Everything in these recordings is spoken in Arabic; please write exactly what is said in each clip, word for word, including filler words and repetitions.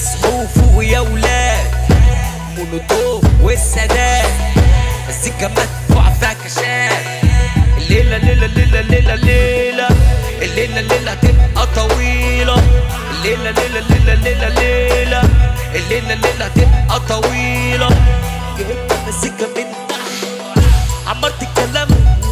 اصحوا فوق يا ولاد، مولوتوف والسادات، مزيكا مدفوع فيها كاشات. الليلة الليلة الليلة الليلة الليلة الليلة الليلة هتبقى طويلة. الليلة الليلة الليلة الليلة الليلة الليلة الليلة هتبقى طويلة. جبت مزيكا من تحت، عمرت الكلام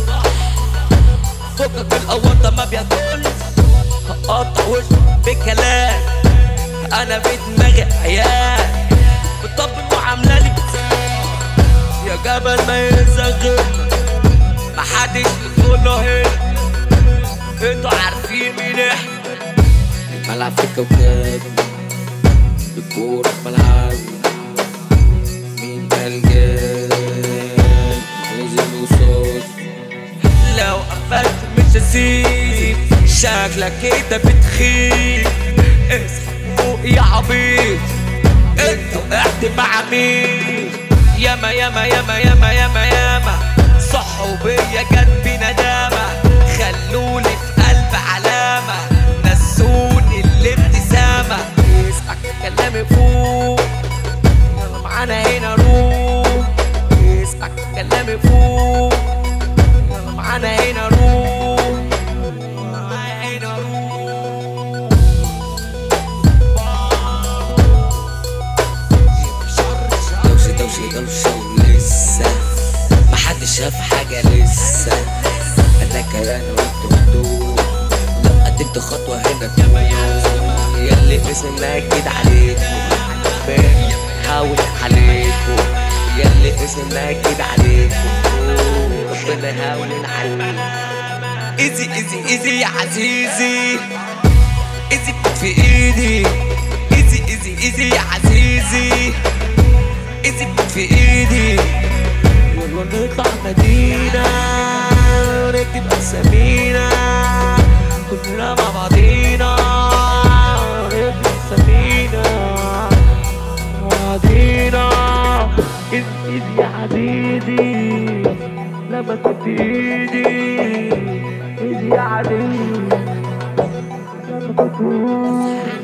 فوقك القواطة ما بياكلش، هقطع وشك بكلام. انا في دماغي عيال بتطبل وعاملالي يا جبل ما يزغل، محدش يدخله هنا، انتوا عارفين مين احنا. الملعب في كوكب، الكورة في ملعبي، مين الجاي نزل وصوت. لو قفلت مش هسيب، شكلك كده بتخيب. اصحى فوق يا عبيط، انتوا قعدت مع مين؟ ياما ياما ياما ياما ياما ياما صحوا بيا جت بندامة، خلولي في قلب علامة، نسوني الابتسامة. اسمع كلامي فوق، يلا معانا هنا روح. اسمع كلامي فوق، يلا معانا هنا روح. معانا هنا روح. دوشة دوشة دوشة ولسه محدش شاف حاجة لسه. أنا كيان وانتو انتو، لو قدمت خطوة هنا تمام. ياللي اسم ماجد عليكم حاول عليكم، ياللي اسم ماجد عليكم ربنا يهون عليكم. ايزي ايزي ايزي يا عزيزي، ايزي في ايدي، ايزي ايزي ايزي يا عزيزي، ايزي في ايدي. يلا نطلع مدينة ونكتب اسامينا كلنا مع بعضينا، نكتب اسامينا مع بعضينا. ايزي ايزي يا عزيزي لما كنت ايدي، ايزي يا عزيزي لما كنت